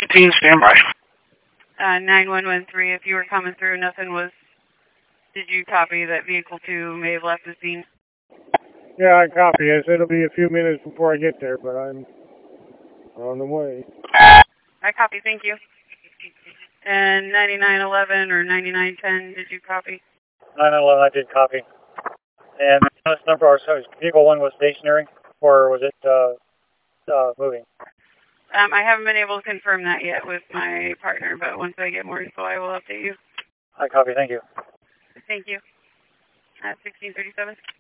15, standby. 9113, if you were coming through, nothing was... Did you copy that vehicle 2 may have left the scene? Yeah, I copy it. It'll be a few minutes before I get there, but I'm on the way. I copy, thank you. And 9911 or 9910, did you copy? 911, I did copy. And this number, sorry, vehicle 1 was stationary, or was it moving? I haven't been able to confirm that yet with my partner, but once I get more info, I will update you. I copy, thank you. Thank you. At 1637.